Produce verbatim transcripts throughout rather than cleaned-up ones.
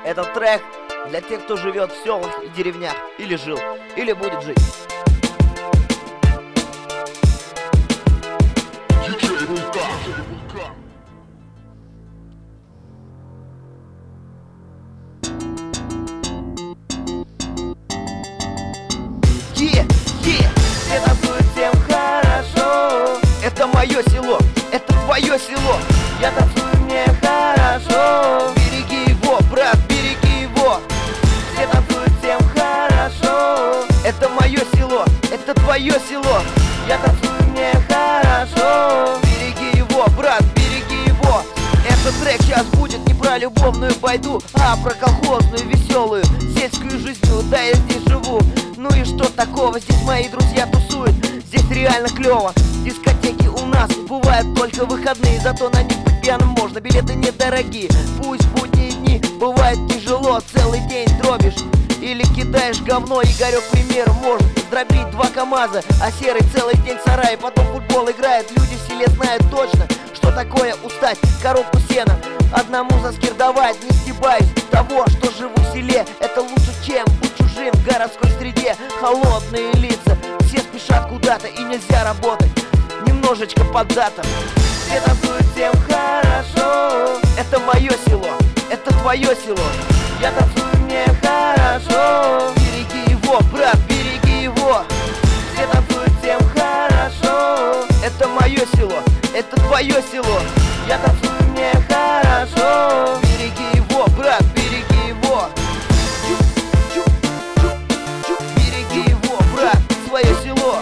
Этот трек для тех, кто живет в селах и деревнях, или жил, или будет жить. Е, е, все танцуют, всем хорошо. Это мое село, это твое село. Я танцую, мне хорошо. Береги его, брат, береги его. Все танцуют, всем хорошо. Это мое село, это твое село. Я танцую, мне хорошо. Береги его, брат, береги его. Этот трек сейчас будет не про любовную байду, а про колхозную, веселую, сельскую жизнь, да я здесь живу. Ну и что такого, здесь мои друзья тусуют. Здесь реально клево, дискотеки у нас бывают только выходные, зато на них быть пьяным можно, билеты недорогие. Пусть будние дни бывает тяжело, целый день дробишь или кидаешь говно. Игорек, к примеру, может дробить два КамАЗа, а Серый целый день в сарае, потом футбол играет. Люди в селе знают точно, что такое устать, коробку сена одному заскирдовать. Не стебаюсь того, что живу в селе, это лучше, чем быть чужим в городской среде. Холодные лица, все спешат куда-то и нельзя работать немножечко под датом. Все танцуют, всем хорошо. Это мое село, это твое село. Я танцую, мне хорошо. Береги его, брат, береги его. Все танцуют, всем хорошо. Это мое село, это твое село. Я танцую, мне хорошо. Береги его, брат, береги его. Береги его, брат, свое село.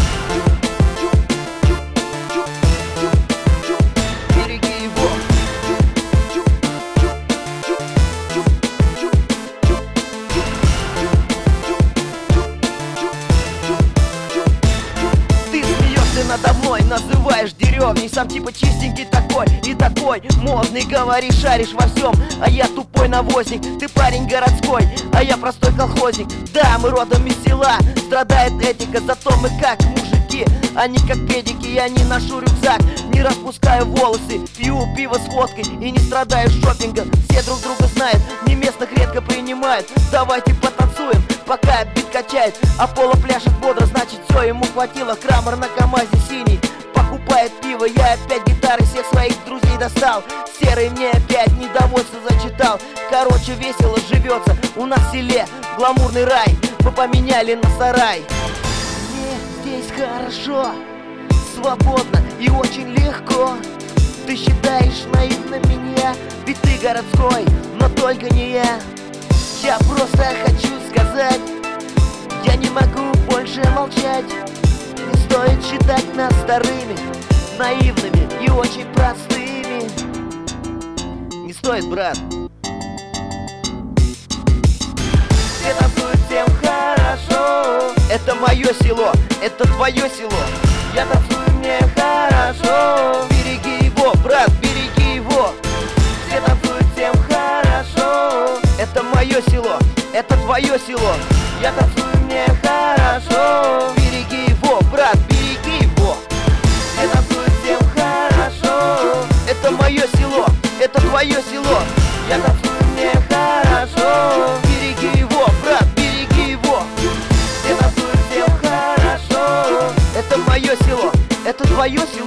Береги его. Ты смеешься надо мной, называешь деревней, сам типа чистенький такой и такой модный, говоришь, шаришь во всем, а я тупой навозник. Ты парень городской, а я простой колхозник. Да, мы родом из села, страдает этика, зато мы как мужики, они как педики. Я не ношу рюкзак, не распускаю волосы, пью пиво с водкой и не страдаю шопингом. Все друг друга знают, не местных редко принимают. Давайте потанцуем, пока бит качает, а Пола пляшет бодро, значит все ему хватило. Крамер на КамАЗе синий покупает пиво, я опять гитары всех своих друзей достал. Серый мне опять недовольство зачитал. Короче, весело живется у нас в селе, гламурный рай мы поменяли на сарай. Мне здесь хорошо, свободно и очень легко. Ты считаешь наивно меня, ведь ты городской, но только не я. Я просто хочу сказать, я не могу больше молчать. Не стоит считать нас старыми, наивными и очень простыми. Не стоит, брат. Все танцуют, всем хорошо. Это мое село, это твое село. Я танцую, мне хорошо. Береги его, брат, береги его. Все танцуют, всем хорошо. Это мое село, это твое село. Я танцую, мне хорошо. Береги его, брат, береги его. Все танцуют, всем хорошо. Это мое село, это твое село. Я танцую, мне хорошо. Береги его, брат, береги его. Все танцуют, всем хорошо. Это мое село, это твое село.